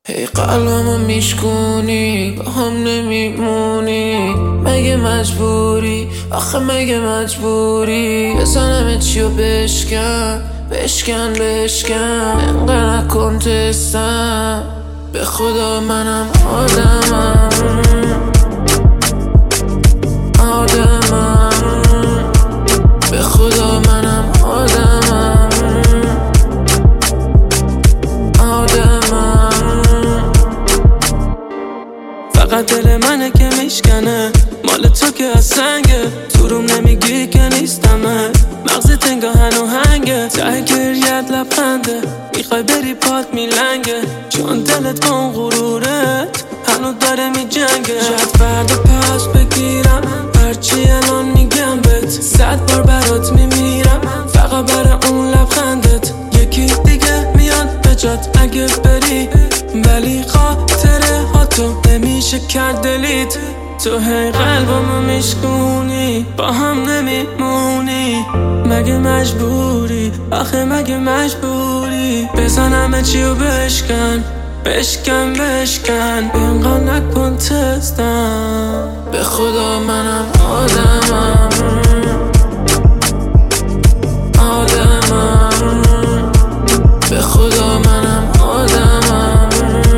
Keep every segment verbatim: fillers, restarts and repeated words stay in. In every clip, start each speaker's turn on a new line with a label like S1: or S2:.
S1: هی قلبمو میشکونی با هم نمیمونی، مگه مجبوری؟ آخه مگه مجبوری؟ بزنم چیو بشکن بشکن بشکن، انقدر نکن تستم، به خدا منم آدمم آدمم، به خدا منم آدمم آدمم.
S2: فقط دل منه که میشکنه، مال تو که از سنگه، تو روم نمیگی که نیستمه، مغزت انگاه هنوهنگه، ته گریت لبخنده، میخوای بری پات میلنگه، چون دلت با اون غرورت هنو داره میجنگه. شاید فردا پس بگیرم هرچی الان میگم بهت، صد بار برات میمیرم فقط برای اون لبخندت. یکی دیگه میاد به جات اگه بری، ولی خاطره ها تو نمیشه کرد دلیت. تو هی قلبمو میشکونی با هم نمیمونی، مگه مجبوری؟ آخه مگه مجبوری؟ بزنم چیو بشکن بشکن بشکن، اینقدر نکن تستم،
S1: به خدا منم آدمم آدمم، به خدا منم آدمم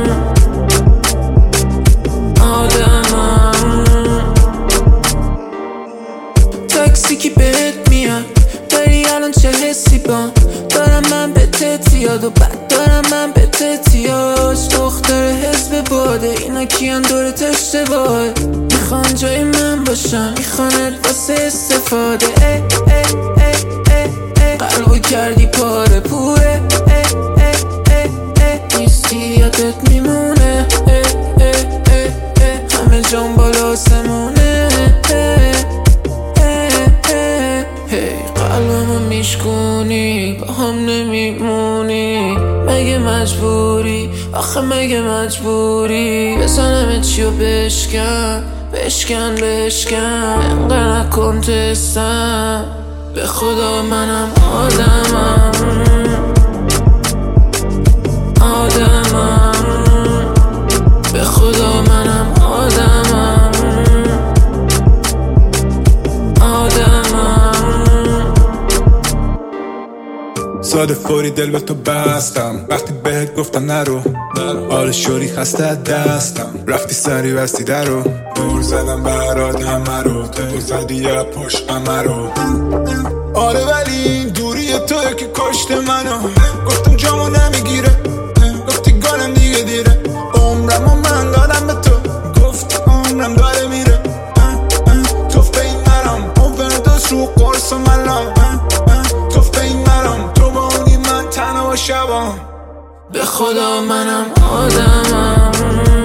S1: آدمم. تاکسی کی بهت میاد داری الان چه حسی بام؟ دارم من به تتیاد و بعد دارم من به تتیاش، دختر حزب باده اینا کیان دورت اشتباهه، میخوان جای من باشم میخوانت واسه استفاده. اه اه اه اه اه قلبو کردی پاره پوره، اه اه اه اه نیستی یادت میمونه، اه اه اه اه همه جان بالا آسمونه. هی قلبمو میشکونی با هم نمیمونی، مگه مجبوری؟ آخه مگه مجبوری؟ بزنم چیو بشکن بشکن بشکن، انقدر نکن تستم، به خدا منم آدمم آدمم، به خدا منم آدمم آدمم.
S3: ساده فوری دل به تو بستم، وقتی بهت گفتم نرو، آره شوری خسته از دستم، رفتی سری بستی درو، دور زدم برات همه رو، تو زدی یا پشت همه رو. آره ولی این دوری توی که کشت منو، گفتم جامو نمیگیره، گفتی گالم دیگه دیره، عمرم و من دادم به تو، گفت عمرم داره میره، توفته این مرم اووردوز رو قرص و ملام، توفته این مرم تو با اونی من تنها و شبام،
S1: به خدا منم آدمم